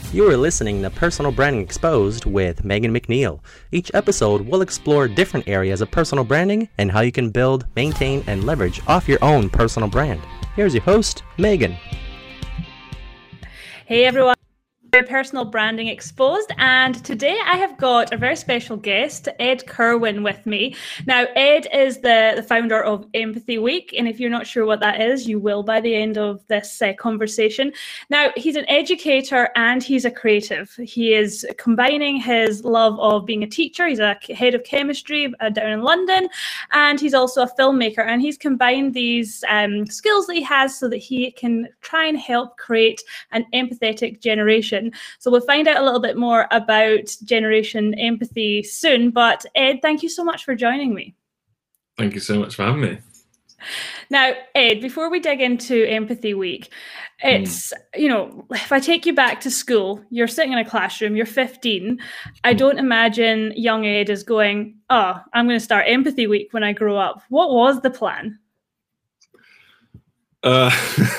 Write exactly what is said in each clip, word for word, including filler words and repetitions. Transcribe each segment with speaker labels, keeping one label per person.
Speaker 1: You are listening to Personal Branding Exposed with Megan McNeil. Each episode will explore different areas of personal branding and how you can build, maintain, and leverage off your own personal brand. Here's your host, Megan.
Speaker 2: Hey everyone. Personal Branding Exposed, and today I have got a very special guest, Ed Kerwin, with me. Now, Ed is the, the founder of Empathy Week, and if you're not sure what that is, you will by the end of this uh, conversation. Now, he's an educator and he's a creative. He is combining his love of being a teacher. He's a head of chemistry uh, down in London, and he's also a filmmaker, and he's combined these um, skills that he has so that he can try and help create an empathetic generation. So we'll find out a little bit more about Generation Empathy soon. But Ed, thank you so much for joining me.
Speaker 3: Thank you so much for having me.
Speaker 2: Now, Ed, before we dig into Empathy Week, it's, mm. you know, if I take you back to school, you're sitting in a classroom, you're fifteen. I don't imagine young Ed is going, oh, I'm going to start Empathy Week when I grow up. What was the plan?
Speaker 3: Uh,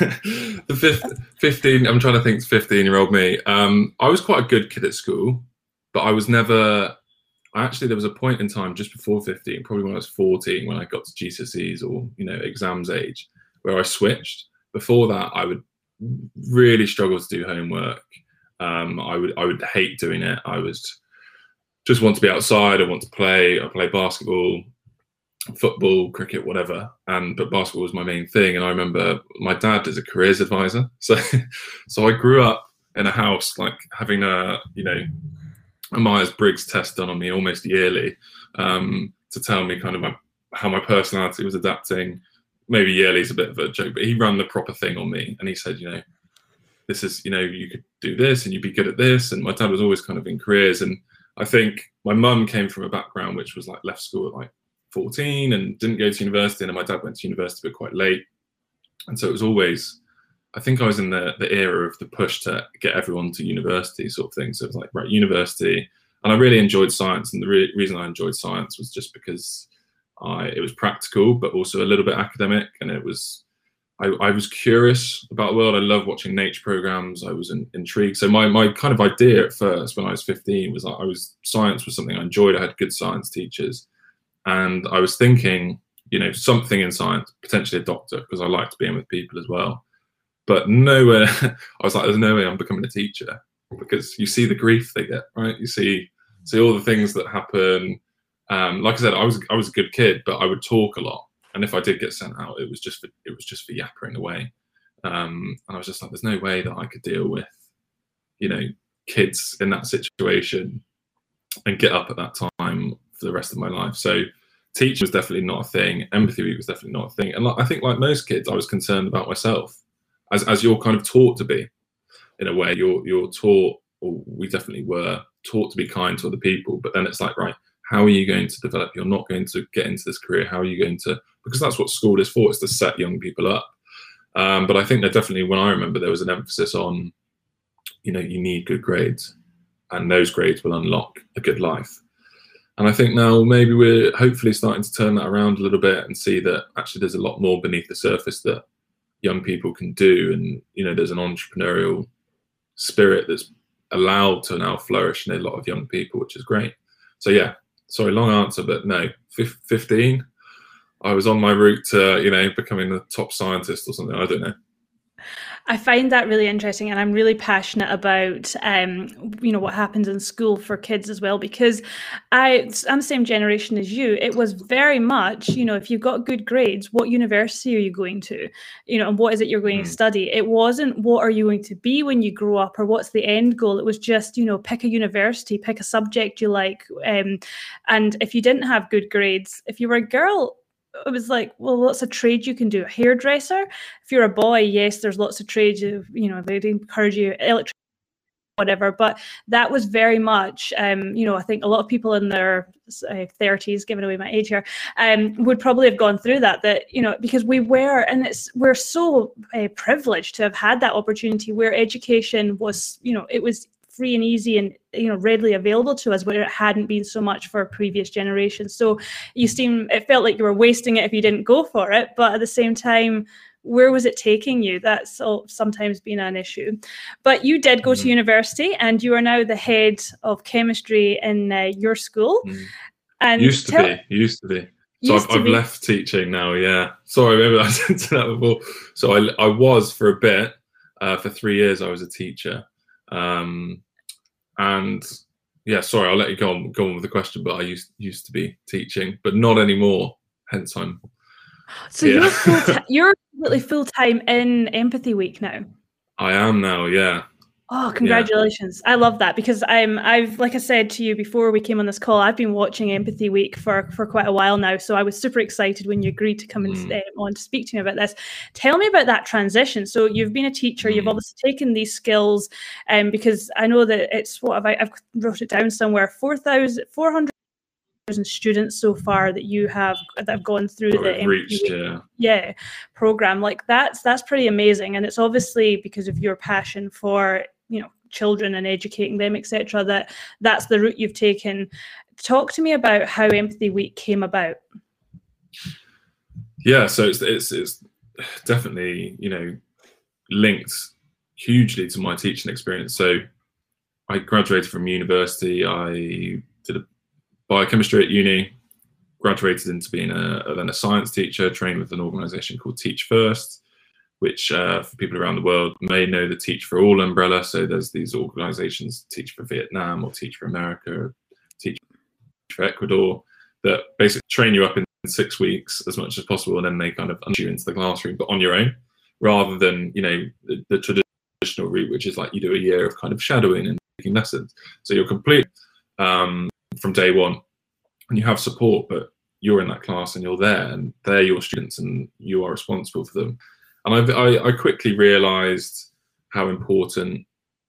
Speaker 3: the fifth, fifteen, I'm trying to think, fifteen year old me. Um, I was quite a good kid at school, but I was never, actually there was a point in time just before fifteen, probably when I was fourteen, when I got to G C S Es or, you know, exams age, where I switched. Before that, I would really struggle to do homework. Um, I would, I would hate doing it. I was just want to be outside. I want to play. I play basketball, football, cricket, whatever, and but basketball was my main thing. And I remember my dad is a careers advisor, so so I grew up in a house like having a you know a Myers-Briggs test done on me almost yearly um, to tell me kind of my, how my personality was adapting. Maybe yearly is a bit of a joke, but he ran the proper thing on me, and he said, you know, this is you know you could do this and you'd be good at this. And my dad was always kind of in careers, and I think my mum came from a background which was like left school at like fourteen and didn't go to university, and my dad went to university but quite late, and so it was always, I think I was in the the era of the push to get everyone to university sort of thing. So it was like, right, university. And I really enjoyed science, and the re- reason I enjoyed science was just because I it was practical but also a little bit academic, and it was I, I was curious about the world. I love watching nature programs. I was in, intrigued. So my my kind of idea at first when I was fifteen was like I was science was something I enjoyed. I had good science teachers. And I was thinking, you know, something in science, potentially a doctor, because I liked being with people as well. But nowhere, I was like, there's no way I'm becoming a teacher, because you see the grief they get, right? You see, see all the things that happen. Um, like I said, I was I was a good kid, but I would talk a lot. And if I did get sent out, it was just for, it was just for yappering away. Um, and I was just like, there's no way that I could deal with, you know, kids in that situation and get up at that time for the rest of my life. So teaching was definitely not a thing. Empathy Week was definitely not a thing. And like, I think like most kids, I was concerned about myself, as as you're kind of taught to be. In a way, you're you're taught, or we definitely were taught to be kind to other people. But then it's like, right, how are you going to develop? You're not going to get into this career. How are you going to? Because that's what school is for. It's to set young people up. Um, but I think that definitely, when I remember, there was an emphasis on, you know, you need good grades, and those grades will unlock a good life. And I think now maybe we're hopefully starting to turn that around a little bit and see that actually there's a lot more beneath the surface that young people can do. And, you know, there's an entrepreneurial spirit that's allowed to now flourish in a lot of young people, which is great. So, yeah, sorry, long answer, but no, fifteen, I was on my route to, you know, becoming the top scientist or something. I don't know.
Speaker 2: I find that really interesting, and I'm really passionate about, um, you know, what happens in school for kids as well, because I, I'm the same generation as you. It was very much, you know, if you've got good grades, what university are you going to, you know, and what is it you're going mm. to study? It wasn't what are you going to be when you grow up or what's the end goal. It was just, you know, pick a university, pick a subject you like. Um, and if you didn't have good grades, if you were a girl, it was like, well, what's a trade you can do? A hairdresser? If you're a boy, yes, there's lots of trades. You, you know, they'd encourage you, electrician, whatever. But that was very much, um, you know, I think a lot of people in their uh, thirties, giving away my age here, um, would probably have gone through that. That you know, because we were, and it's we're so uh, privileged to have had that opportunity where education was, you know, it was free and easy and, you know, readily available to us, where it hadn't been so much for previous generations. So you seem, it felt like you were wasting it if you didn't go for it. But at the same time, where was it taking you? That's all, sometimes been an issue. But you did go mm. to university, and you are now the head of chemistry in uh, your school.
Speaker 3: Mm.
Speaker 2: And
Speaker 3: used to
Speaker 2: tell-
Speaker 3: be, used to be. So I've, I've left teaching now. Yeah, sorry, maybe I didn't say that before. So I, I was for a bit, uh, for three years. I was a teacher, um, and yeah, sorry, I'll let you go on go on with the question. But I used used to be teaching, but not anymore. Hence, I'm.
Speaker 2: So
Speaker 3: yeah.
Speaker 2: you're full t- you're really full time in Empathy Week now.
Speaker 3: I am now. Yeah.
Speaker 2: Oh, congratulations. Yeah. I love that, because I'm I've like I said to you before we came on this call, I've been watching Empathy Week for, for quite a while now. So I was super excited when you agreed to come mm. and uh, on to speak to me about this. Tell me about that transition. So you've been a teacher, mm. you've obviously taken these skills, um, because I know that it's what have I, I've wrote it down somewhere, four thousand four hundred students so far that you have that have gone through
Speaker 3: oh,
Speaker 2: the
Speaker 3: reached, yeah.
Speaker 2: yeah program. Like that's that's pretty amazing, and it's obviously because of your passion for, you know, children and educating them, et cetera, that that's the route you've taken. Talk to me about how Empathy Week came about.
Speaker 3: Yeah, so it's it's, it's definitely, you know, linked hugely to my teaching experience. So I graduated from university. I did a biochemistry at uni, graduated into being a, then a science teacher, trained with an organisation called Teach First, which uh, for people around the world may know the Teach for All umbrella. So there's these organisations, Teach for Vietnam or Teach for America, Teach for Ecuador, that basically train you up in six weeks as much as possible, and then they kind of usher you into the classroom, but on your own, rather than, you know, the, the traditional route, which is like you do a year of kind of shadowing and taking lessons. So you're complete um, from day one, and you have support, but you're in that class and you're there, and they're your students, and you are responsible for them. And I, I, I quickly realised how important,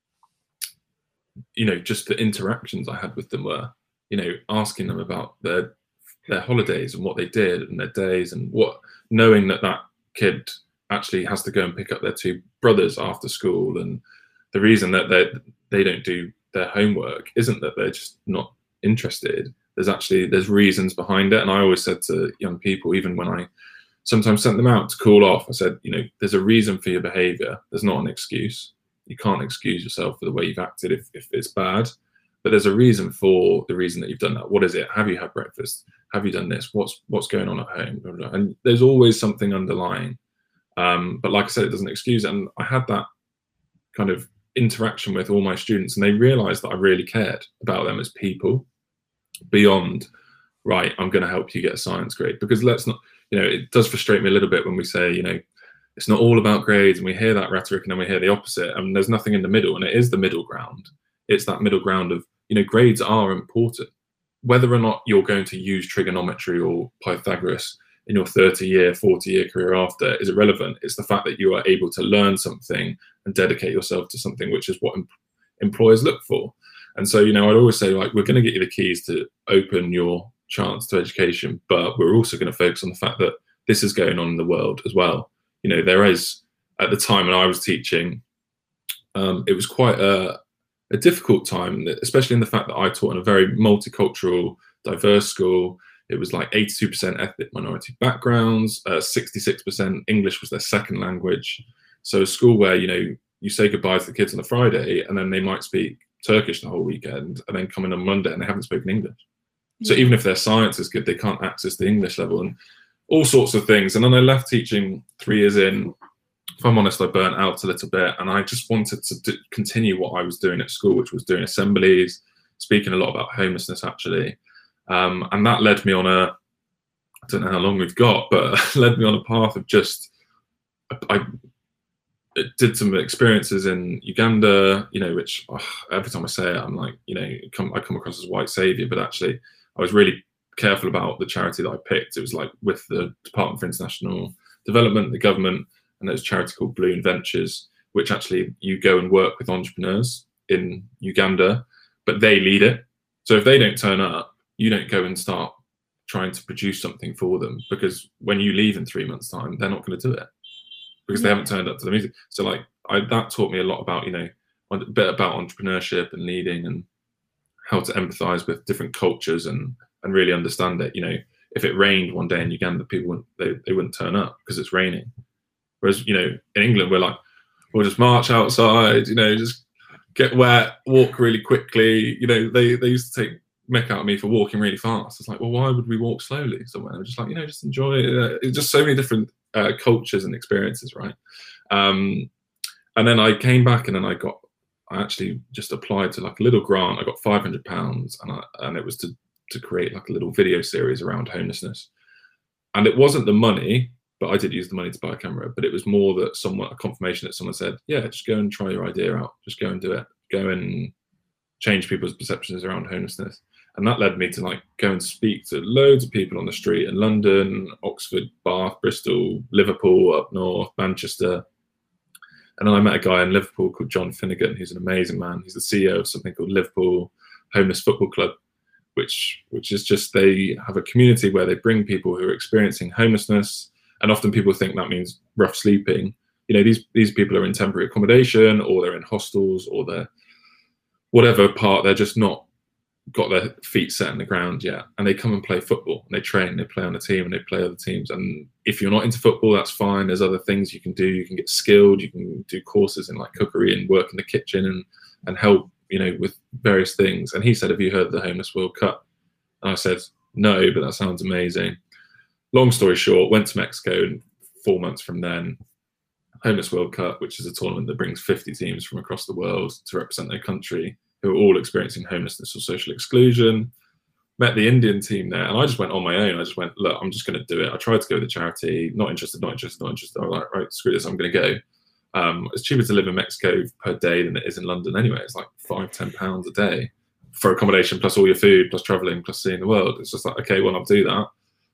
Speaker 3: you know, just the interactions I had with them were. You know, asking them about their their holidays and what they did and their days, and what, knowing that that kid actually has to go and pick up their two brothers after school, and the reason that they they don't do their homework isn't that they're just not interested. There's actually there's reasons behind it. And I always said to young people, even when I sometimes sent them out to cool off, I said, you know, there's a reason for your behaviour. There's not an excuse. You can't excuse yourself for the way you've acted if, if it's bad. But there's a reason for the reason that you've done that. What is it? Have you had breakfast? Have you done this? What's what's going on at home? And there's always something underlying. Um, but like I said, it doesn't excuse it. And I had that kind of interaction with all my students, and they realised that I really cared about them as people beyond, right, I'm going to help you get a science grade. Because let's not, you know, it does frustrate me a little bit when we say, you know, it's not all about grades, and we hear that rhetoric and then we hear the opposite, and there's nothing in the middle. And it is the middle ground. It's that middle ground of, you know, grades are important. Whether or not you're going to use trigonometry or Pythagoras in your thirty year, forty year career after is irrelevant. It's the fact that you are able to learn something and dedicate yourself to something, which is what em- employers look for. And so, you know, I'd always say, like, we're going to get you the keys to open your chance to education, but we're also going to focus on the fact that this is going on in the world as well. You know, there is, at the time when I was teaching, um, it was quite a, a difficult time, especially in the fact that I taught in a very multicultural, diverse school. It was like eighty-two percent ethnic minority backgrounds, uh, sixty-six percent English was their second language. So a school where, you know, you say goodbye to the kids on a Friday and then they might speak Turkish the whole weekend, and then come in on Monday and they haven't spoken English. So even if their science is good, they can't access the English level and all sorts of things. And then I left teaching three years in. If I'm honest, I burnt out a little bit, and I just wanted to do, continue what I was doing at school, which was doing assemblies, speaking a lot about homelessness, actually. Um, and that led me on a, I don't know how long we've got, but led me on a path of just, I, I did some experiences in Uganda, you know, which oh, every time I say it, I'm like, you know, come, I come across as white savior, but actually I was really careful about the charity that I picked. It was like with the Department for International Development, the government, and there's a charity called Balloon Ventures, which actually you go and work with entrepreneurs in Uganda, but they lead it. So if they don't turn up, you don't go and start trying to produce something for them, because when you leave in three months' time, they're not going to do it because yeah. they haven't turned up to the meeting. So like I, that taught me a lot about, you know, a bit about entrepreneurship and leading and how to empathize with different cultures and and really understand it. You know, if it rained one day in Uganda, people wouldn't they, they wouldn't turn up because it's raining. Whereas, you know, in England, we're like, we'll just march outside, you know, just get wet, walk really quickly. You know, they, they used to take mick out of me for walking really fast. It's like, well, why would we walk slowly somewhere? I'm just like, you know, just enjoy it. Uh, it's just so many different uh, cultures and experiences, right? Um, and then I came back and then I got, I actually just applied to like a little grant. I got five hundred pounds and I, and it was to, to create like a little video series around homelessness. And it wasn't the money, but I did use the money to buy a camera, but it was more that someone, a confirmation that someone said, yeah, just go and try your idea out. Just go and do it. Go and change people's perceptions around homelessness. And that led me to like go and speak to loads of people on the street in London, Oxford, Bath, Bristol, Liverpool, up north, Manchester. And then I met a guy in Liverpool called John Finnegan. He's an amazing man. He's the C E O of something called Liverpool Homeless Football Club, which which is just, they have a community where they bring people who are experiencing homelessness. And often people think that means rough sleeping. You know, these these people are in temporary accommodation, or they're in hostels, or they're whatever part, they're just not got their feet set in the ground yet. And they come and play football, and they train, they play on a team, and they play other teams. And if you're not into football, that's fine. There's other things you can do. You can get skilled. You can do courses in like cookery and work in the kitchen and, and help, you know, with various things. And he said, have you heard of the Homeless World Cup? And I said, no, but that sounds amazing. Long story short, went to Mexico, and four months from then, Homeless World Cup, which is a tournament that brings fifty teams from across the world to represent their country, who are all experiencing homelessness or social exclusion. Met the Indian team there, and I just went on my own. I just went, look, I'm just going to do it. I tried to go with the charity, not interested, not interested, not interested. I was like, right, screw this, I'm going to go. Um, it's cheaper to live in Mexico per day than it is in London anyway. It's like five, ten pounds a day for accommodation, plus all your food, plus traveling, plus seeing the world. It's just like, okay, well, I'll do that.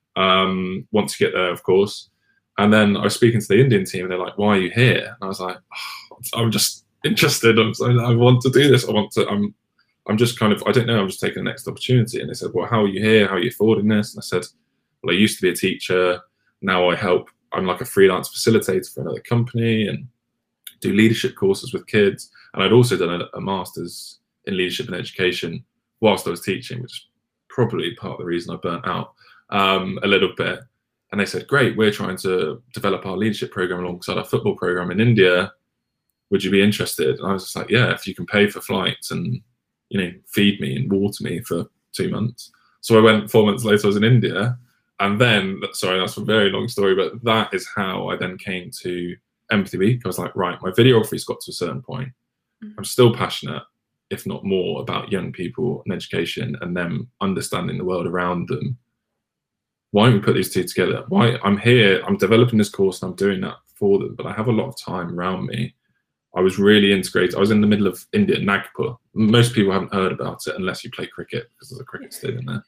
Speaker 3: Um, once you get there, of course. And then I was speaking to the Indian team, and they're like, why are you here? And I was like, oh, I'm just interested. I'm, I want to do this. I want to, I'm, I'm just kind of, I don't know, I'm just taking the next opportunity. And they said, well, how are you here? How are you affording this? And I said, well, I used to be a teacher. Now I help, I'm like a freelance facilitator for another company and do leadership courses with kids. And I'd also done a, a master's in leadership and education whilst I was teaching, which is probably part of the reason I burnt out um, a little bit. And they said, great, we're trying to develop our leadership program alongside our football program in India. Would you be interested? And I was just like, yeah, if you can pay for flights and, you know, feed me and water me for two months. So I went four months later, I was in India. And then, sorry, that's a very long story, but that is how I then came to Empathy Week. I was like, right, my videography's got to a certain point. I'm still passionate, if not more, about young people and education and them understanding the world around them. Why don't we put these two together? Why I'm here, I'm developing this course and I'm doing that for them, but I have a lot of time around me. I was really integrated. I was in the middle of India, Nagpur. Most people haven't heard about it unless you play cricket, because there's a cricket stadium there.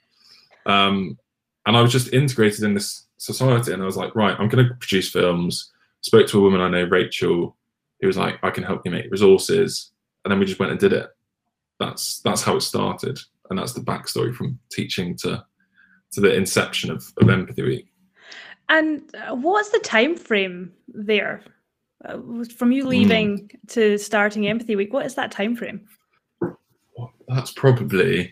Speaker 3: Um, and I was just integrated in this society, and I was like, right, I'm going to produce films. Spoke to a woman I know, Rachel, who was like, I can help you make resources. And then we just went and did it. That's that's how it started. And that's the backstory from teaching to to the inception of, of Empathy Week. And
Speaker 2: what's the time frame there? Uh, from you leaving mm. to starting Empathy Week, what is that time frame?
Speaker 3: Well, that's probably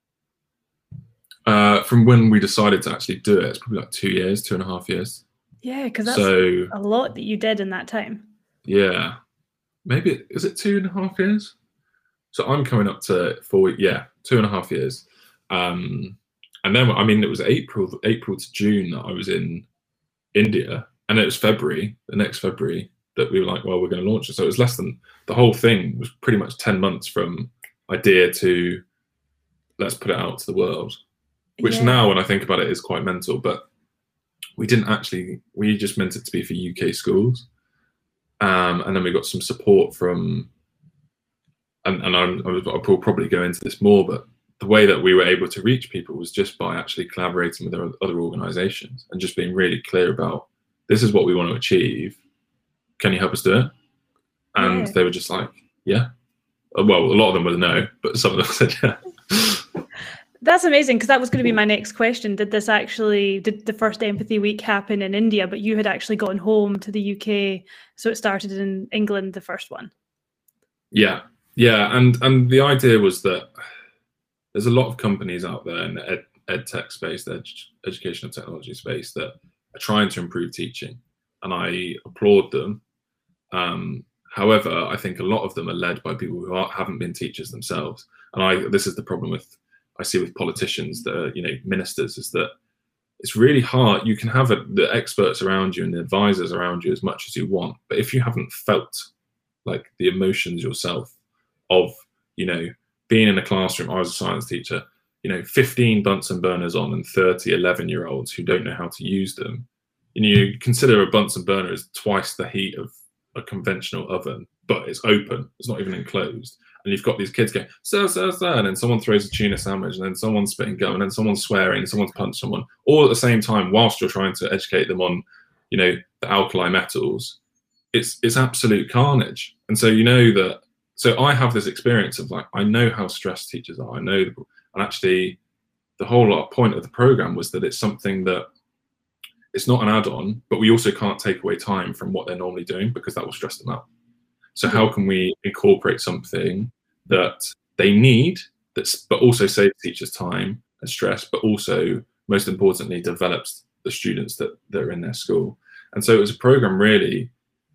Speaker 3: uh, from when we decided to actually do it. It's probably like two years, two and a half years.
Speaker 2: Yeah, because that's
Speaker 3: so,
Speaker 2: a lot that you did in that time.
Speaker 3: Yeah, maybe is it two and a half years? So I'm coming up to four. Yeah, two and a half years. Um, and then I mean, it was April, April to June that I was in India, and it was February, the next February, that we were like, well, we're going to launch it. So it was less than, the whole thing was pretty much ten months from idea to let's put it out to the world, which yeah. now when I think about it is quite mental, but we didn't actually, we just meant it to be for U K schools. Um, and then we got some support from, and, and I'm, I'll probably go into this more, but the way that we were able to reach people was just by actually collaborating with other organizations and just being really clear about, this is what we want to achieve. Can you help us do it? And yeah. they were just like, yeah. Well, a lot of them were no, but some of them said yeah.
Speaker 2: That's amazing, because that was going to be my next question. Did this actually, did the first Empathy Week happen in India, but you had actually gone home to the U K, so it started in England, the first one?
Speaker 3: Yeah, yeah, and and the idea was that there's a lot of companies out there in the ed, ed tech space, the ed, educational technology space, that are trying to improve teaching. and I applaud them. Um, however, I think a lot of them are led by people who are, haven't been teachers themselves. And I, this is the problem with I see with politicians that are, you know, ministers, is that it's really hard. You can have a, the experts around you and the advisors around you as much as you want, but if you haven't felt like the emotions yourself of, you know, being in a classroom, I was a science teacher, you know, fifteen Bunsen burners on and thirty eleven year olds who don't know how to use them. And you consider a Bunsen burner as twice the heat of a conventional oven, but it's open, it's not even enclosed. And you've got these kids going, sir, sir, sir, and then someone throws a tuna sandwich, and then someone's spitting gum, and then someone's swearing, and someone's punched someone, all at the same time, whilst you're trying to educate them on, you know, the alkali metals. It's it's absolute carnage. And so you know that, so I have this experience of like, I know how stressed teachers are. I know, and actually the whole point of the program was that it's something that it's not an add-on, but we also can't take away time from what they're normally doing because that will stress them out. So how can we incorporate something that they need, that's but also saves teachers time and stress, but also most importantly develops the students that, that are in their school. And so it was a program really,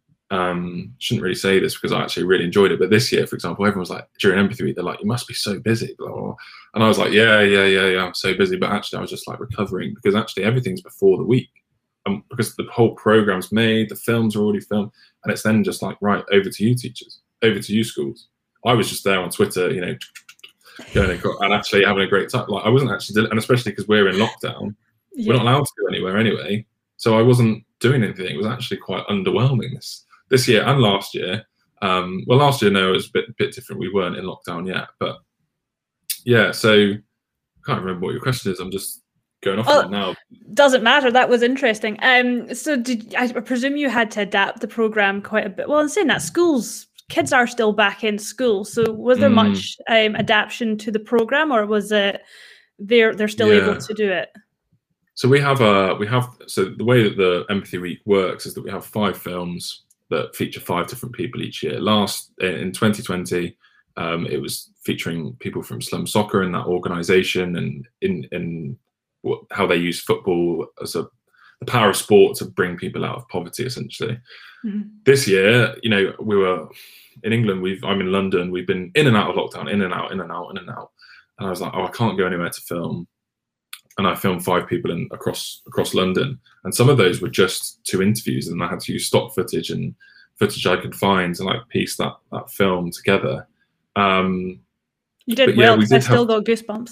Speaker 3: um, shouldn't really say this because I actually really enjoyed it, but this year, for example, everyone was like, during Empathy Week, they're like, you must be so busy, blah, blah, blah. And I was like, yeah, yeah, yeah, yeah, I'm so busy. But actually I was just like recovering because actually everything's before the week. Um, because the whole program's made, the films are already filmed, and it's then just like, right, over to you teachers, over to you schools. I was just there on Twitter, you know, going and, and actually having a great time. Like I wasn't actually, and especially because we're in lockdown, yeah. We're not allowed to go anywhere anyway. So I wasn't doing anything. It was actually quite underwhelming this this year and last year. Um, well, last year, no, it was a bit bit different. We weren't in lockdown yet, but yeah. So I can't remember what your question is. I'm just going off on it now.
Speaker 2: Doesn't matter. That was interesting. Um, so did I presume you had to adapt the program quite a bit? Well, in saying that, schools, kids are still back in school. So was there mm. much um, adaptation to the program, or was it they're they're still yeah. able to do it?
Speaker 3: So we have a we have so the way that the Empathy Week works is that we have five films that feature five different people each year. Last in twenty twenty, um, it was featuring people from Slum Soccer in that organisation, and in in how they use football as a the power of sport to bring people out of poverty, essentially. Mm-hmm. This year, you know, we were in England. We've I'm in London. We've been in and out of lockdown, in and out, in and out, in and out. And I was like, oh, I can't go anywhere to film. And I filmed five people in across across London, and some of those were just two interviews, and I had to use stock footage and footage I could find to like piece that that film together. Um,
Speaker 2: you did well. Yeah, we did I still have... got goosebumps.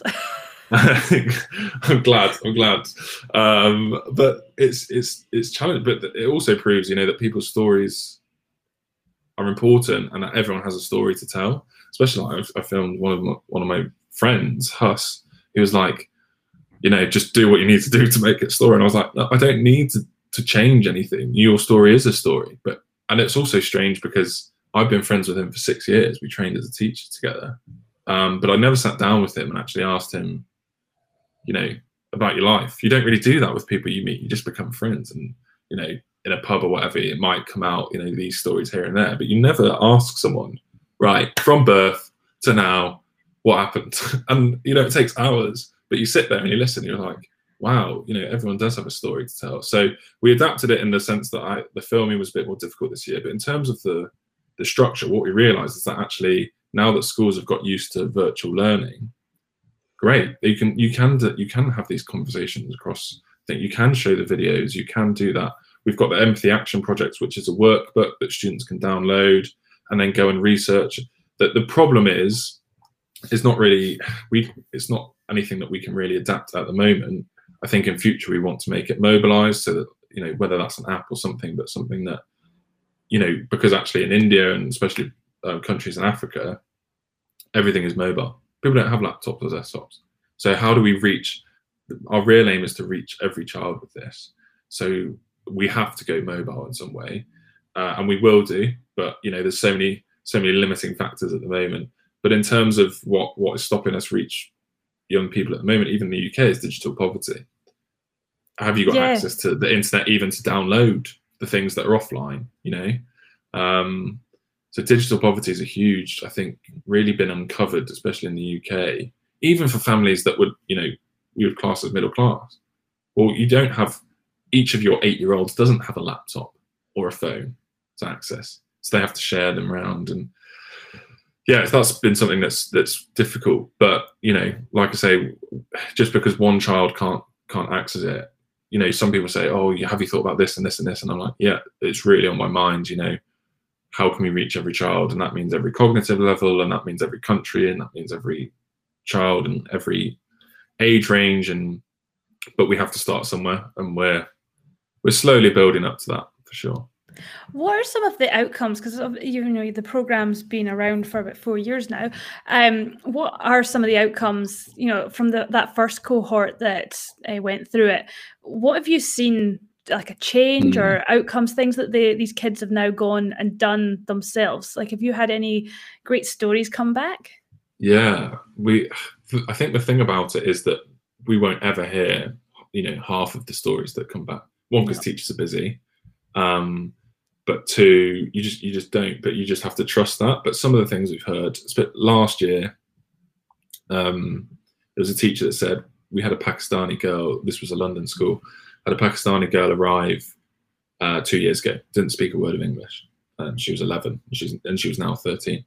Speaker 3: I'm glad. I'm glad. Um, but it's it's it's challenging. But it also proves, you know, that people's stories are important, and that everyone has a story to tell. Especially, like I, I filmed one of my, one of my friends, Huss. He was like, you know, just do what you need to do to make it a story. And I was like, no, I don't need to to change anything. Your story is a story. But and it's also strange because I've been friends with him for six years. We trained as a teacher together, um, but I never sat down with him and actually asked him, you know, about your life. You don't really do that with people you meet. You just become friends, and you know, in a pub or whatever, it might come out, you know, these stories here and there, but you never ask someone, right, from birth to now, what happened? And you know, it takes hours, but you sit there and you listen, and you're like, wow, you know, everyone does have a story to tell. So we adapted it in the sense that I, the filming was a bit more difficult this year, but in terms of the the structure, what we realized is that actually now that schools have got used to virtual learning, great. You can you can you can have these conversations across. I think you can show the videos. You can do that. We've got the Empathy Action Project, which is a workbook that students can download and then go and research. That the problem is, is not really we. It's not anything that we can really adapt at the moment. I think in future we want to make it mobilized so that, you know, whether that's an app or something, but something that, you know, because actually in India and especially uh, countries in Africa, everything is mobile. People don't have laptops or desktops. So how do we reach, our real aim is to reach every child with this. So we have to go mobile in some way, uh, and we will do, but you know, there's so many, so many limiting factors at the moment. But in terms of what, what is stopping us reach young people at the moment, even in the U K, is digital poverty. Have you got yeah. access to the internet even to download the things that are offline, you know? Um, So digital poverty is a huge, I think, really been uncovered, especially in the U K, even for families that would, you know, we would class as middle class. Well, you don't have, each of your eight-year-olds doesn't have a laptop. or a phone to access. So they have to share them around. And yeah, that's been something that's that's difficult. But, you know, like I say, just because one child can't can't access it, you know, some people say, oh, have you thought about this and this and this? And I'm like, yeah, it's really on my mind, you know, how can we reach every child? And that means every cognitive level, and that means every country, and that means every child and every age range. And but we have to start somewhere, and we're we're slowly building up to that for sure.
Speaker 2: What are some of the outcomes? Because you know the program's been around for about four years now. Um, what are some of the outcomes? You know, from the, that first cohort that uh, went through it. What have you seen, like a change mm. or outcomes, things that they, these kids have now gone and done themselves? Like, have you had any great stories come back?
Speaker 3: Yeah, we. I think the thing about it is that we won't ever hear, you know, half of the stories that come back. One, because no. teachers are busy. Um, But two, you just you just don't. But you just have to trust that. But some of the things we've heard, last year, um, there was a teacher that said we had a Pakistani girl. This was a London school. Had a Pakistani girl arrive uh, two years ago. Didn't speak a word of English. And she was eleven. And she was, and she was now thirteen.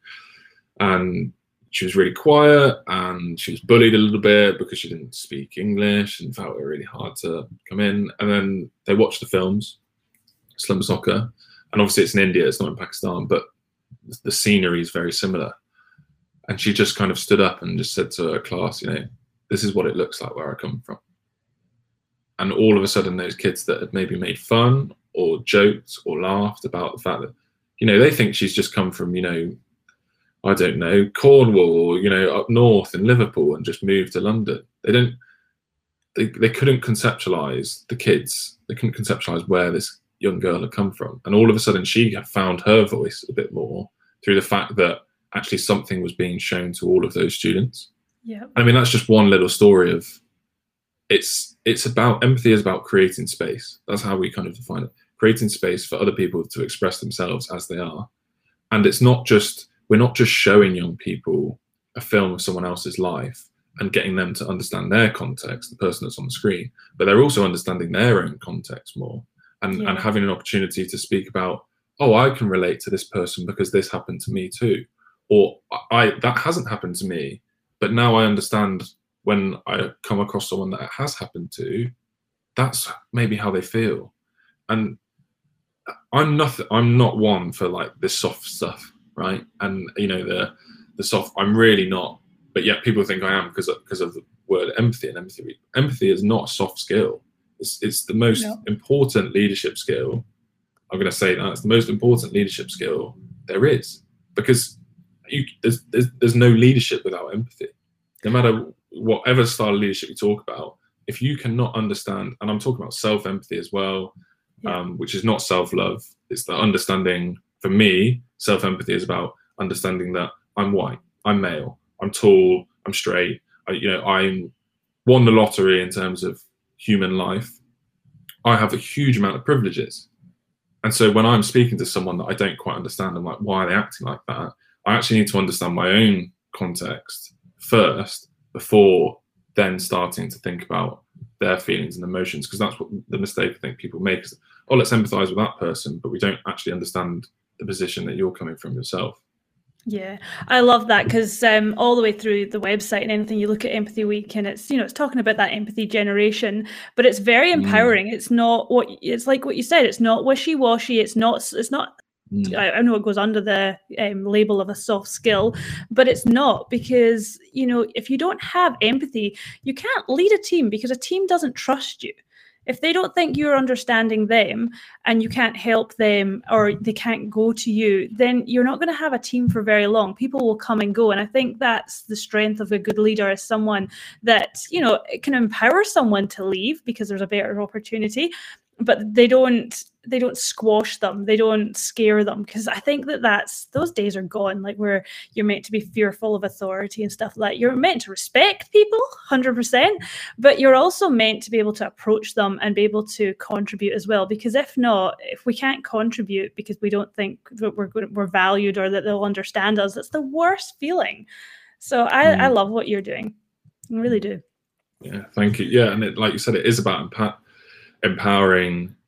Speaker 3: And she was really quiet. And she was bullied a little bit because she didn't speak English and felt it really hard to come in. And then they watched the films, Slum Soccer. And obviously it's in India, it's not in Pakistan, but the scenery is very similar. And she just kind of stood up and just said to her class, you know, this is what it looks like where I come from. And all of a sudden, those kids that had maybe made fun or joked or laughed about the fact that, you know, they think she's just come from, you know, I don't know, Cornwall or, you know, up north in Liverpool and just moved to London. They don't, they, they couldn't conceptualize the kids. They couldn't conceptualize where this young girl had come from. And all of a sudden she found her voice a bit more through the fact that actually something was being shown to all of those students.
Speaker 2: Yeah.
Speaker 3: I mean, that's just one little story of it's it's about empathy is about creating space. That's how we kind of define it. Creating space for other people to express themselves as they are. And it's not just we're not just showing young people a film of someone else's life and getting them to understand their context, the person that's on the screen, but they're also understanding their own context more. And, yeah. and having an opportunity to speak about, oh, I can relate to this person because this happened to me too. Or I that hasn't happened to me, but now I understand when I come across someone that it has happened to, that's maybe how they feel. And I'm nothing, I'm not one for like this soft stuff, right? And, you know, the the soft, I'm really not, but yet people think I am because of, because of the word empathy and empathy. Empathy is not a soft skill. It's, it's the most no. important leadership skill. I'm going to say that it's the most important leadership skill there is, because you, there's, there's there's no leadership without empathy. No matter whatever style of leadership you talk about, if you cannot understand, and I'm talking about self-empathy as well, yeah. um, which is not self-love. It's the understanding. For me, self-empathy is about understanding that I'm white, I'm male, I'm tall, I'm straight. I, you know, I'm won the lottery in terms of human life. I have a huge amount of privileges. And so when I'm speaking to someone that I don't quite understand, I'm like, why are they acting like that? I actually need to understand my own context first before then starting to think about their feelings and emotions, because that's what the mistake I think people make is, oh, let's empathize with that person, but we don't actually understand the position that you're coming from yourself.
Speaker 2: Yeah, I love that, because um, all the way through the website and anything you look at Empathy Week, and it's, you know, it's talking about that empathy generation, but it's very empowering. Mm. It's not what it's like what you said. It's not wishy-washy. It's not. It's not. Mm. I, I know it goes under the um, label of a soft skill, but it's not, because, you know, if you don't have empathy, you can't lead a team, because a team doesn't trust you. If they don't think you're understanding them and you can't help them, or they can't go to you, then you're not going to have a team for very long. People will come and go. And I think that's the strength of a good leader, is someone that, you know, it can empower someone to leave because there's a better opportunity, but they don't they don't squash them. They don't scare them, because I think that that's those days are gone, like where you're meant to be fearful of authority and stuff like that. You're meant to respect people one hundred percent, but you're also meant to be able to approach them and be able to contribute as well, because if not, if we can't contribute because we don't think that we're good, we're valued, or that they'll understand us, that's the worst feeling. So I, mm. I love what you're doing. I really do.
Speaker 3: Yeah, thank you. Yeah, and it, like you said, it is about emp- empowering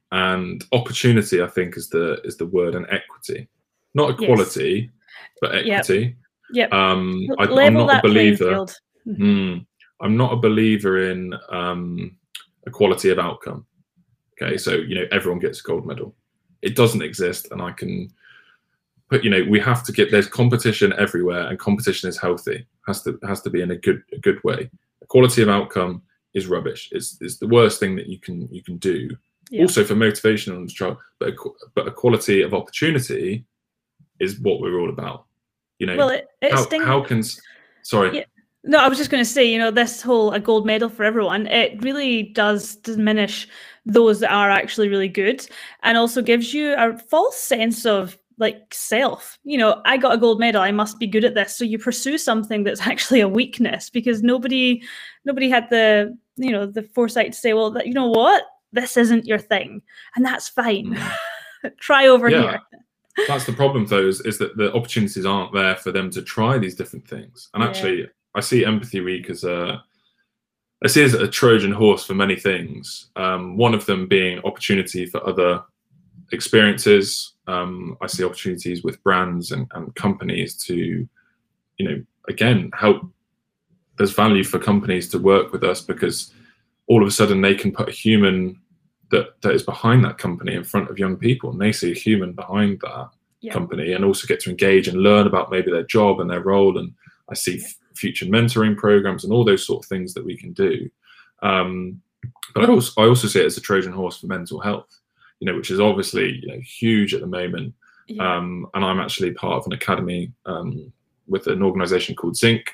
Speaker 3: and opportunity, I think, is the is the word, and equity, not equality, yes. but equity.
Speaker 2: Yep. Yep.
Speaker 3: Um, I,
Speaker 2: Level
Speaker 3: I'm not
Speaker 2: that
Speaker 3: a believer.
Speaker 2: field.
Speaker 3: Mm, I'm not a believer in um, equality of outcome. Okay, so you know everyone gets a gold medal. It doesn't exist, and I can. But you know we have to get. There's competition everywhere, and competition is healthy. Has to has to be in a good a good way. Equality of outcome is rubbish. It's it's the worst thing that you can you can do. Yeah. Also for motivation and trial, but but equality of opportunity is what we're all about. You know,
Speaker 2: well, it, it
Speaker 3: how,
Speaker 2: stings-
Speaker 3: how can sorry.
Speaker 2: Yeah. No, I was just going to say, you know, this whole a gold medal for everyone, it really does diminish those that are actually really good, and also gives you a false sense of like self. You know, I got a gold medal, I must be good at this. So you pursue something that's actually a weakness because nobody, nobody had the, you know, the foresight to say, well, that, you know what, this isn't your thing, and that's fine. Mm. Try over
Speaker 3: yeah.
Speaker 2: here.
Speaker 3: That's the problem, though, is, is that the opportunities aren't there for them to try these different things. And yeah. actually, I see Empathy Week as a, I see it as a Trojan horse for many things. Um, one of them being opportunity for other experiences. Um, I see opportunities with brands and, and companies to, you know, again, help. There's value for companies to work with us because all of a sudden they can put a human that, that is behind that company in front of young people, and they see a human behind that yeah. company, and also get to engage and learn about maybe their job and their role. And I see yeah. f- future mentoring programs and all those sort of things that we can do. Um, but I also I also see it as a Trojan horse for mental health, you know, which is obviously you know huge at the moment. Yeah. Um, and I'm actually part of an academy um, with an organisation called Zinc,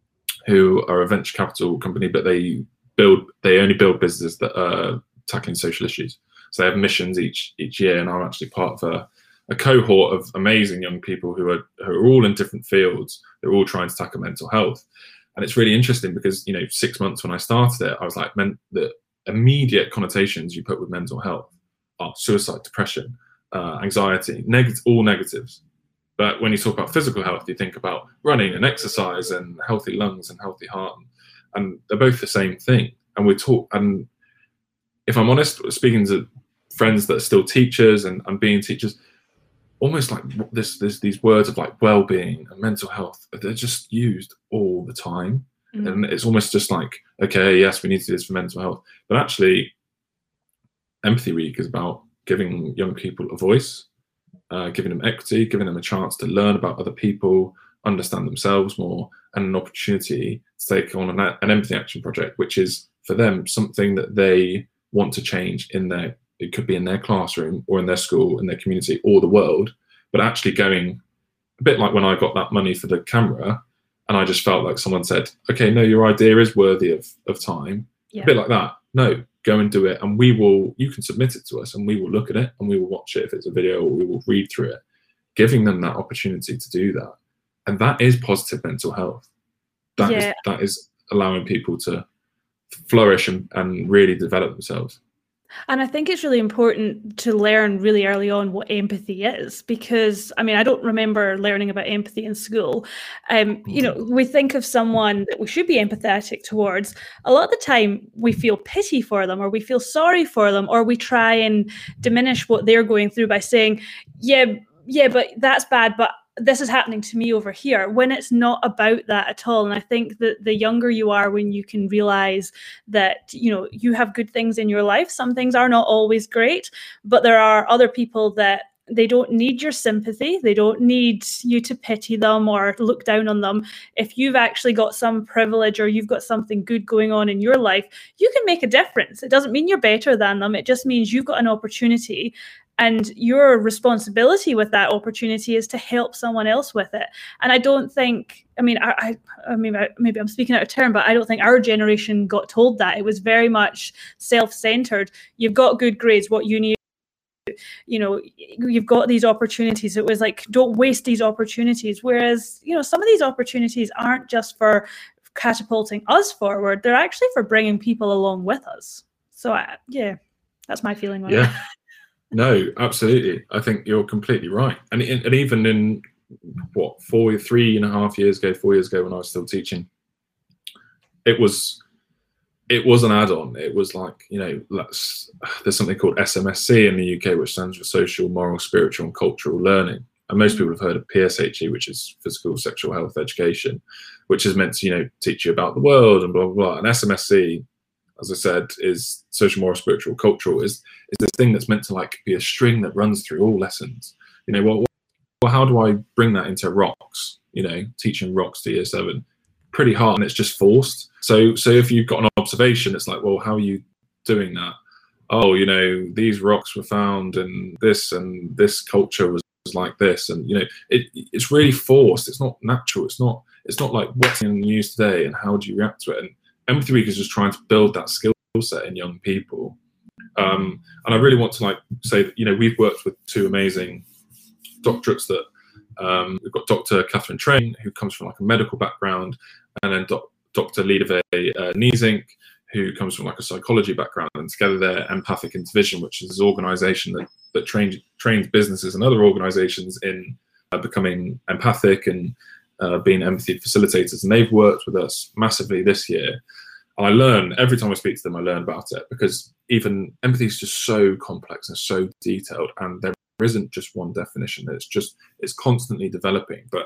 Speaker 3: who are a venture capital company, but they build they only build businesses that are tackling social issues. So they have missions each each year, and I'm actually part of a, a cohort of amazing young people who are who are all in different fields. They're all trying to tackle mental health, and it's really interesting because you know six months when I started it, I was like, men, the immediate connotations you put with mental health are suicide, depression, uh, anxiety, neg- all negatives. But when you talk about physical health, you think about running and exercise and healthy lungs and healthy heart, and they're both the same thing. And we talk and if I'm honest, speaking to friends that are still teachers and, and being teachers, almost like this, this, these words of like well-being and mental health, they're just used all the time. Mm. And it's almost just like, okay, yes, we need to do this for mental health. But actually, Empathy Week is about giving young people a voice, uh, giving them equity, giving them a chance to learn about other people, understand themselves more, and an opportunity to take on an, an empathy action project, which is for them something that they want to change in their, it could be in their classroom or in their school, in their community or the world, but actually going a bit like when I got that money for the camera and I just felt like someone said, okay, no, your idea is worthy of, of time. Yeah. A bit like that. No, go and do it. And we will, you can submit it to us and we will look at it and we will watch it if it's a video, or we will read through it, giving them that opportunity to do that. And that is positive mental health. That yeah. is that is allowing people to flourish and, and really develop themselves.
Speaker 2: And I think it's really important to learn really early on what empathy is, because, I mean, I don't remember learning about empathy in school. Um, you know, we think of someone that we should be empathetic towards. A lot of the time we feel pity for them, or we feel sorry for them, or we try and diminish what they're going through by saying, yeah, yeah, but that's bad, but this is happening to me over here, when it's not about that at all. And I think that the younger you are, when you can realize that, you know, you have good things in your life. Some things are not always great, but there are other people that they don't need your sympathy. They don't need you to pity them or look down on them. If you've actually got some privilege or you've got something good going on in your life, you can make a difference. It doesn't mean you're better than them. It just means you've got an opportunity. And your responsibility with that opportunity is to help someone else with it. And I don't think, I mean, I, I, I mean, maybe I'm speaking out of turn, but I don't think our generation got told that. It was very much self-centered. You've got good grades, what you need, you know, you've got these opportunities. It was like, don't waste these opportunities. Whereas, you know, some of these opportunities aren't just for catapulting us forward. They're actually for bringing people along with us. So, I, yeah, that's my feeling on
Speaker 3: yeah.
Speaker 2: it.
Speaker 3: No, absolutely. I think you're completely right. And and even in what four, three and a half years ago, four years ago, when I was still teaching, it was it was an add-on. It was like, you know, let's, there's something called S M S C in the U K, which stands for Social, Moral, Spiritual and Cultural Learning. And most people have heard of P S H E, which is Physical, Sexual Health Education, which is meant to, you know, teach you about the world and blah, blah, blah. And S M S C, as I said, is Social, Moral, Spiritual, Cultural, is, is this thing that's meant to like be a string that runs through all lessons. You know, well, well, how do I bring that into rocks? You know, teaching rocks to year seven, pretty hard, and it's just forced. So, so if you've got an observation, it's like, well, how are you doing that? Oh, you know, these rocks were found in this, and this culture was like this, and you know, it it's really forced. It's not natural. It's not. It's not like what's in the news today and how do you react to it. And Empathy Week is just trying to build that skill set in young people. Um, and I really want to like say that, you know, we've worked with two amazing doctorates that um, we've got Doctor Catherine Train, who comes from like a medical background, and then doc, Doctor Lideve uh, Niezink, who comes from like a psychology background, and together they're Empathic Intervision, which is this organisation that that trains trains businesses and other organisations in uh, becoming empathic and uh, being empathy facilitators. And they've worked with us massively this year. And I learn every time I speak to them, I learn about it, because even empathy is just so complex and so detailed, and there isn't just one definition. It's just it's constantly developing. But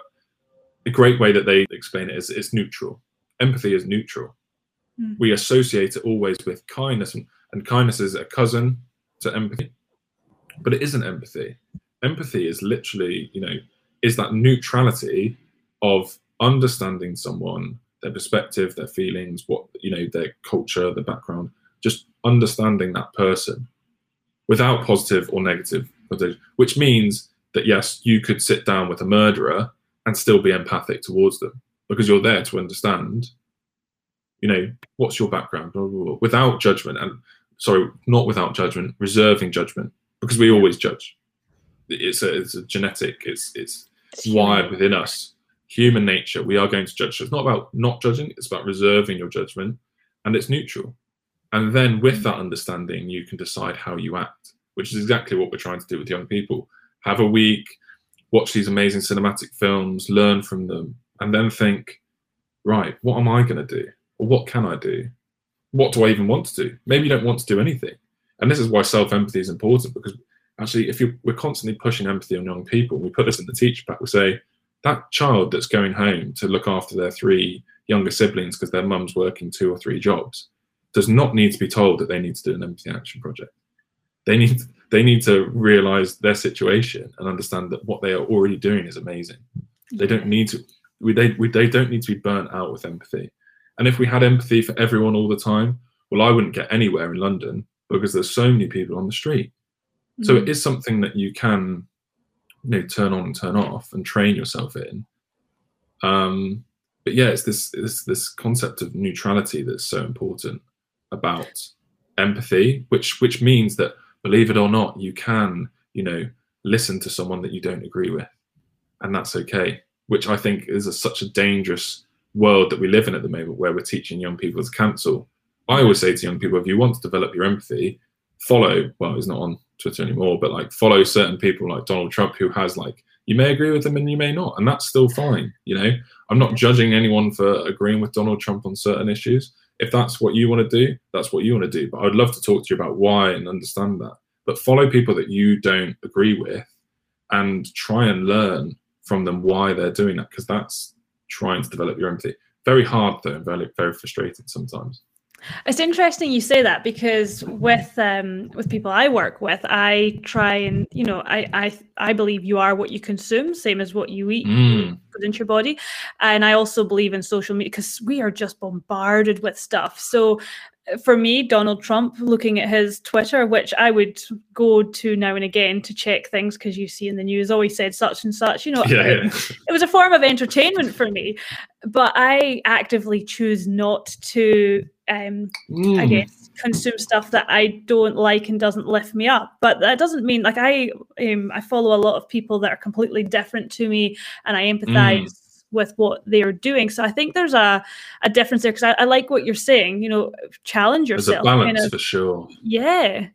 Speaker 3: a great way that they explain it is it's neutral. Empathy is neutral. Mm. We associate it always with kindness, and, and kindness is a cousin to empathy, but it isn't empathy. Empathy is literally, you know, is that neutrality of understanding someone, their perspective, their feelings, what, you know, their culture, their background, just understanding that person without positive or negative, which means that, yes, you could sit down with a murderer and still be empathic towards them, because you're there to understand, you know, what's your background, blah, blah, blah, without judgment. And sorry, not without judgment, reserving judgment, because we always judge. It's a, it's a genetic, it's, it's wired within us. Human nature, we are going to judge. So it's not about not judging, it's about reserving your judgment, and it's neutral. And then with that understanding, you can decide how you act, which is exactly what we're trying to do with young people. Have a week, watch these amazing cinematic films, learn from them, and then think, right, what am I going to do? Or what can I do? What do I even want to do? Maybe you don't want to do anything. And this is why self-empathy is important, because actually, if you we're constantly pushing empathy on young people, we put this in the teacher pack, we say, that child that's going home to look after their three younger siblings because their mum's working two or three jobs does not need to be told that they need to do an empathy action project. They need they need to realise their situation and understand that what they are already doing is amazing. They don't need to we, they, we, they don't need to be burnt out with empathy. And if we had empathy for everyone all the time, well, I wouldn't get anywhere in London because there's so many people on the street. Mm-hmm. So it is something that you can, you know, turn on and turn off and train yourself in. Um, but yeah, it's this, it's this concept of neutrality that's so important about empathy, which which means that, believe it or not, you can, you know, listen to someone that you don't agree with, and that's okay. Which I think is a, such a dangerous world that we live in at the moment, where we're teaching young people to cancel. I always say to young people, if you want to develop your empathy, follow, well, he's not on Twitter anymore, but like follow certain people like Donald Trump, who has like, you may agree with them and you may not, and that's still fine. You know, I'm not judging anyone for agreeing with Donald Trump on certain issues. If that's what you want to do, that's what you want to do. But I'd love to talk to you about why and understand that. But follow people that you don't agree with and try and learn from them why they're doing that, because that's trying to develop your empathy. Very hard though, and very, very frustrating sometimes.
Speaker 2: It's interesting you say that, because with um, with people I work with, I try and, you know, I I, I believe you are what you consume, same as what you eat
Speaker 3: Mm.
Speaker 2: goes into your body. And I also believe in social media, because we are just bombarded with stuff. So for me, Donald Trump, looking at his Twitter, which I would go to now and again to check things, because you see in the news, always said such and such, you know,
Speaker 3: Yeah,
Speaker 2: it,
Speaker 3: yeah.
Speaker 2: it was a form of entertainment for me. But I actively choose not to, um,
Speaker 3: Mm.
Speaker 2: I guess, consume stuff that I don't like and doesn't lift me up. But that doesn't mean, like, I um, I follow a lot of people that are completely different to me, and I empathize
Speaker 3: Mm.
Speaker 2: with what they're doing. So I think there's a, a difference there, because I, I like what you're saying, you know, challenge
Speaker 3: There's a
Speaker 2: yourself.
Speaker 3: balance
Speaker 2: kind of,
Speaker 3: for sure.
Speaker 2: yeah.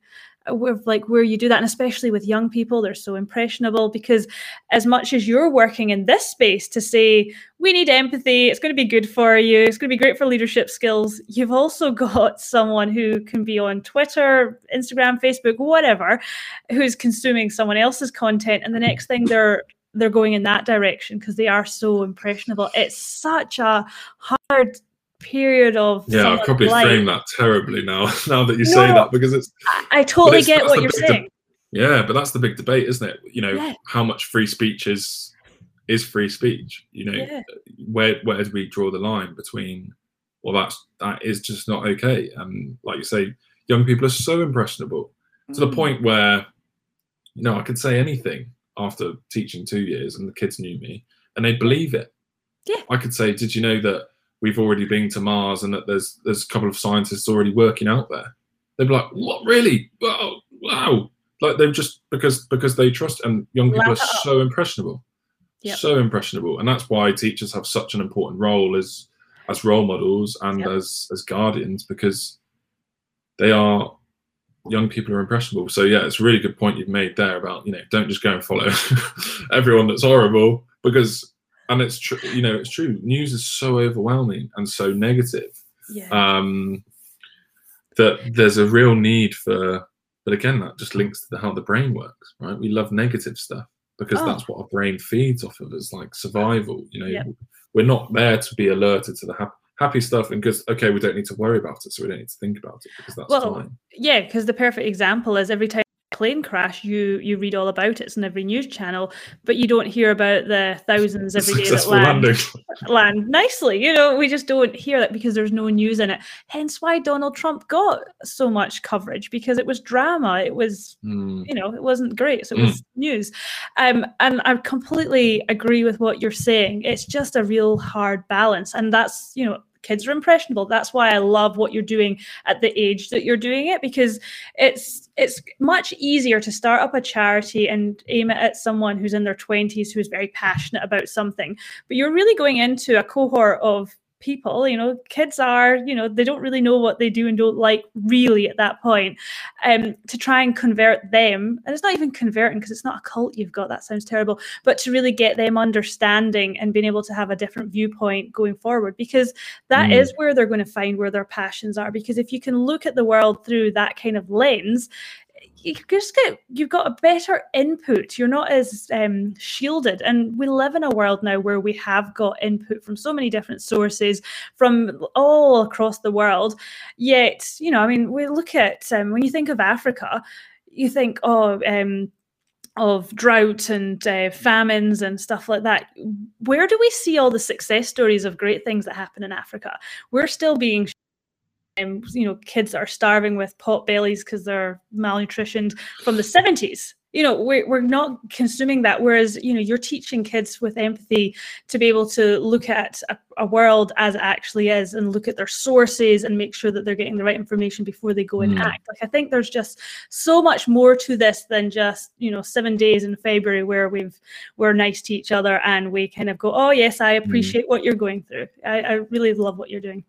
Speaker 2: with like where you do that, and especially with young people, they're so impressionable, because as much as you're working in this space to say we need empathy, it's going to be good for you, it's going to be great for leadership skills, you've also got someone who can be on Twitter, Instagram, Facebook, whatever, who's consuming someone else's content, and the next thing they're they're going in that direction because they are so impressionable. It's such a hard period of
Speaker 3: yeah I've probably
Speaker 2: life.
Speaker 3: framed that terribly now now that you
Speaker 2: no,
Speaker 3: say that, because it's
Speaker 2: I, I totally
Speaker 3: it's,
Speaker 2: get what you're saying.
Speaker 3: De- yeah but that's the big debate, isn't it? You know,
Speaker 2: yeah.
Speaker 3: how much free speech is is free speech? You know,
Speaker 2: yeah. where
Speaker 3: where do we draw the line between, well, that's that is just not okay? And like you say, young people are so impressionable mm. to the point where, you know, I could say anything after teaching two years and the kids knew me and they'd believe it.
Speaker 2: Yeah,
Speaker 3: I could say, did you know that we've already been to Mars and that there's there's a couple of scientists already working out there? They'd be like, what, really? Wow, wow. Like they're just because because they trust, and young people are so impressionable, yep. so impressionable, and that's why teachers have such an important role as as role models and yep. as as guardians, because they are young people are impressionable. So yeah, it's a really good point you've made there about, you know, don't just go and follow everyone that's horrible, because. And it's true, you know, it's true. News is so overwhelming and so negative
Speaker 2: yeah.
Speaker 3: um, that there's a real need for. But again, that just links to the, how the brain works, right? We love negative stuff because oh. that's what our brain feeds off of, as like survival. You know, yep. we're not there to be alerted to the happy, happy stuff, and because okay, we don't need to worry about it, so we don't need to think about it because that's
Speaker 2: well,
Speaker 3: fine.
Speaker 2: Yeah, because the perfect example is every time plane crash, you you read all about it. It's on every news channel, but you don't hear about the thousands every day that land, land nicely. You know, we just don't hear that because there's no news in it. Hence why Donald Trump got so much coverage, because it was drama. It was, mm. you know, it wasn't great. So it mm. was news. Um, and I completely agree with what you're saying. It's just a real hard balance. And that's, you know, kids are impressionable. That's why I love what you're doing at the age that you're doing it, because it's it's much easier to start up a charity and aim it at someone who's in their twenties who's very passionate about something. But you're really going into a cohort of people, you know, kids are, you know, they don't really know what they do and don't like really at that point, um, to try and convert them. And it's not even converting because it's not a cult you've got, that sounds terrible, but to really get them understanding and being able to have a different viewpoint going forward, because that mm. is where they're going to find where their passions are. Because if you can look at the world through that kind of lens, you just get, you've got a better input. You're not as um, shielded. And we live in a world now where we have got input from so many different sources from all across the world. Yet, you know, I mean, we look at, um, when you think of Africa, you think, oh, um, of drought and uh, famines and stuff like that. Where do we see all the success stories of great things that happen in Africa? We're still being Um, you know, kids that are starving with pot bellies because they're malnutritioned from the seventies. You know, we're, we're not consuming that. Whereas, you know, you're teaching kids with empathy to be able to look at a, a world as it actually is and look at their sources and make sure that they're getting the right information before they go and mm. act. Like, I think there's just so much more to this than just, you know, seven days in February where we've, we're nice to each other and we kind of go, oh, yes, I appreciate mm. what you're going through. I, I really love what you're doing.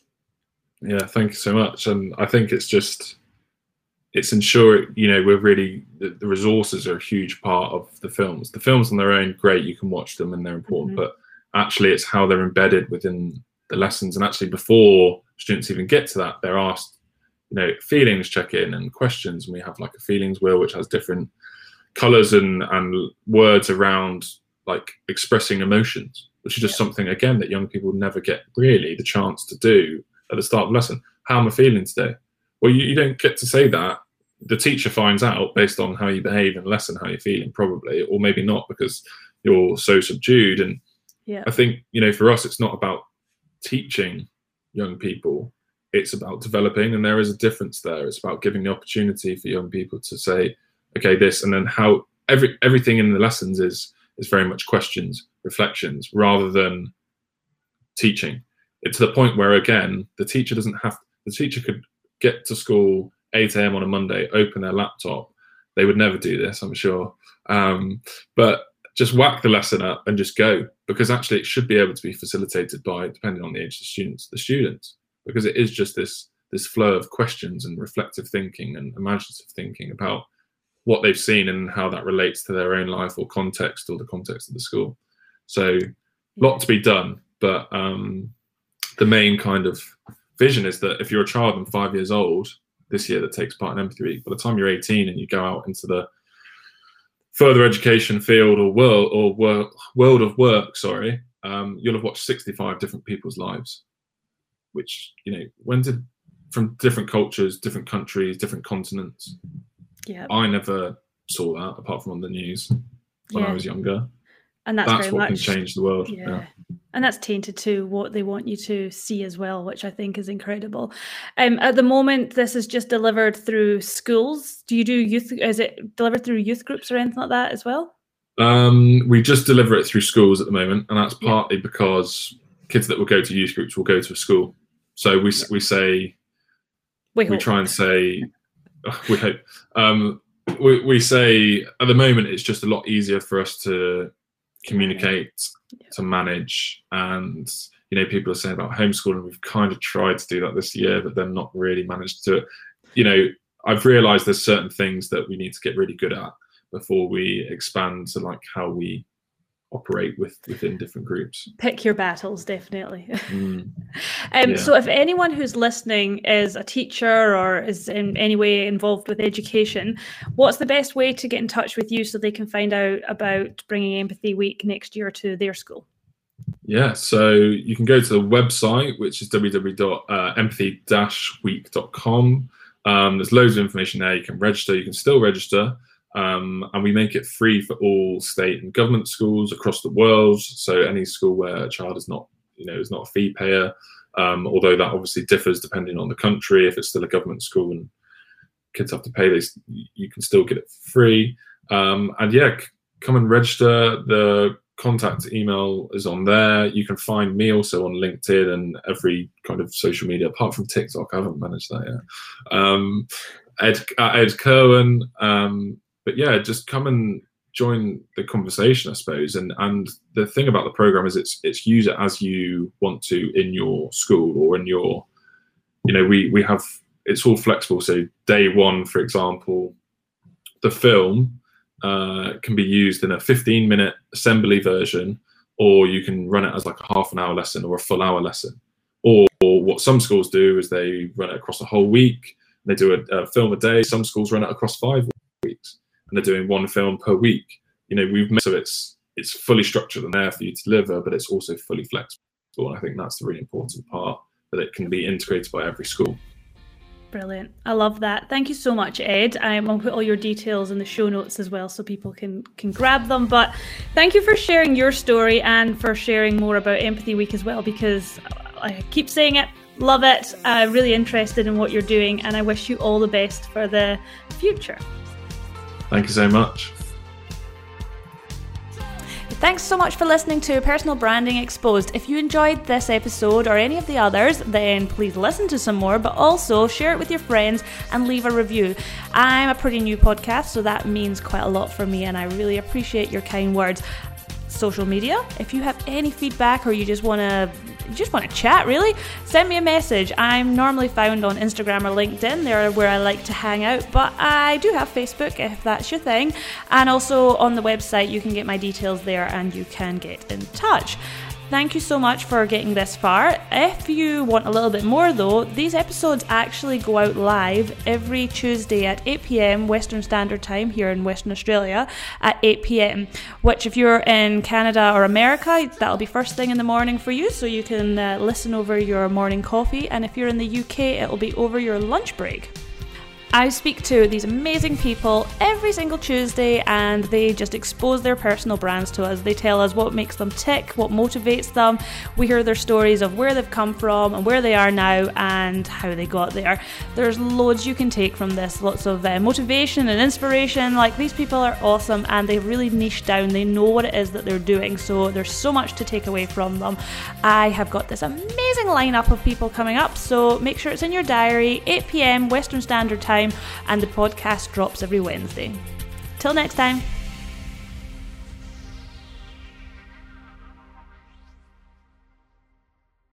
Speaker 3: Yeah, thank you so much. And I think it's just, it's ensure, you know, we're really, the, the resources are a huge part of the films. The films on their own, great, you can watch them and they're important, mm-hmm. but actually it's how they're embedded within the lessons. And actually before students even get to that, they're asked, you know, feelings check-in and questions. And we have like a feelings wheel, which has different colors and, and words around like expressing emotions, which is just yeah. something, again, that young people never get really the chance to do at the start of the lesson. How am I feeling today? Well, you, you don't get to say that. The teacher finds out based on how you behave in the lesson, how you're feeling probably, or maybe not because you're so subdued. And yeah. I think, you know, for us, it's not about teaching young people. It's about developing, and there is a difference there. It's about giving the opportunity for young people to say, okay, this, and then how every everything in the lessons is is very much questions, reflections, rather than teaching. It's to the point where, again, the teacher doesn't have, the teacher could get to school eight a.m. on a Monday, open their laptop. They would never do this, I'm sure. Um, but just whack the lesson up and just go, because actually it should be able to be facilitated by, depending on the age of the students, the students, because it is just this this flow of questions and reflective thinking and imaginative thinking about what they've seen and how that relates to their own life or context or the context of the school. So a lot to be done, but um, the main kind of vision is that if you're a child and five years old this year that takes part in Empathy Week, by the time you're eighteen and you go out into the further education field or world or wor- world of work, sorry, um, you'll have watched sixty-five different people's lives, which, you know, when did, from different cultures, different countries, different continents.
Speaker 2: Yeah,
Speaker 3: I never saw that apart from on the news when
Speaker 2: yeah.
Speaker 3: I was younger.
Speaker 2: And that's,
Speaker 3: that's
Speaker 2: very
Speaker 3: what
Speaker 2: much,
Speaker 3: can change the world.
Speaker 2: Yeah.
Speaker 3: yeah.
Speaker 2: And that's tainted to what they want you to see as well, which I think is incredible. Um, at the moment, this is just delivered through schools. Do you do youth? Is it delivered through youth groups or anything like that as well?
Speaker 3: Um, we just deliver it through schools at the moment, and that's partly yeah. because kids that will go to youth groups will go to a school. So we we say we, we try and say we hope um, we we say at the moment it's just a lot easier for us to communicate, yeah. to manage, and you know people are saying about homeschooling. We've kind of tried to do that this year, but then not really managed to. You know, I've realised there's certain things that we need to get really good at before we expand to like how we operate with within different groups.
Speaker 2: Pick your battles, definitely.
Speaker 3: Mm.
Speaker 2: um,
Speaker 3: yeah.
Speaker 2: So if anyone who's listening is a teacher or is in any way involved with education, what's the best way to get in touch with you so they can find out about bringing Empathy Week next year to their school?
Speaker 3: Yeah, so you can go to the website, which is w w w dot empathy dash week dot com. Um, there's loads of information there. You can register. You can still register. Um, and we make it free for all state and government schools across the world. So any school where a child is not, you know, is not a fee payer, um, although that obviously differs depending on the country. If it's still a government school and kids have to pay this, you can still get it for free. Um, and yeah, c- come and register. The contact email is on there. You can find me also on LinkedIn and every kind of social media, apart from TikTok. I haven't managed that yet. Um, Ed, uh, Ed Kerwin. Um, But yeah, just come and join the conversation, I suppose. And and the thing about the program is it's it's use it as you want to in your school or in your, you know, we we have it's all flexible. So day one, for example, the film uh, can be used in a fifteen minute assembly version, or you can run it as like a half an hour lesson or a full hour lesson. Or, or what some schools do is they run it across a whole week. They do a, a film a day. Some schools run it across five weeks. And they're doing one film per week. You know, we've made so it's it's fully structured and there for you to deliver, but it's also fully flexible. And I think that's the really important part, that it can be integrated by every school.
Speaker 2: Brilliant. I love that. Thank you so much, Ed. Um, I'll put all your details in the show notes as well so people can, can grab them. But thank you for sharing your story and for sharing more about Empathy Week as well, because I keep saying it, love it. I'm really interested in what you're doing, and I wish you all the best for the future.
Speaker 3: Thank you so much.
Speaker 2: Thanks so much for listening to Personal Branding Exposed. If you enjoyed this episode or any of the others, then please listen to some more, but also share it with your friends and leave a review. I'm a pretty new podcast, so that means quite a lot for me, and I really appreciate your kind words. Social media, if you have any feedback or you just want to you just want to chat, really, send me a message. I'm normally found on Instagram or LinkedIn. They're where I like to hang out, but I do have Facebook if that's your thing, and also on the website you can get my details there and you can get in touch. Thank you so much for getting this far. If you want a little bit more though, these episodes actually go out live every Tuesday at eight p.m. Western Standard Time here in Western Australia at eight p.m, which if you're in Canada or America, that'll be first thing in the morning for you, so you can uh, listen over your morning coffee, and if you're in the U K, it'll be over your lunch break. I speak to these amazing people every single Tuesday, and they just expose their personal brands to us. They tell us what makes them tick, what motivates them. We hear their stories of where they've come from and where they are now and how they got there. There's loads you can take from this, lots of uh, motivation and inspiration. Like, these people are awesome and they've really niched down. They know what it is that they're doing, so there's so much to take away from them. I have got this amazing lineup of people coming up, so make sure it's in your diary, eight p.m. Western Standard Time, and the podcast drops every Wednesday. Till next time.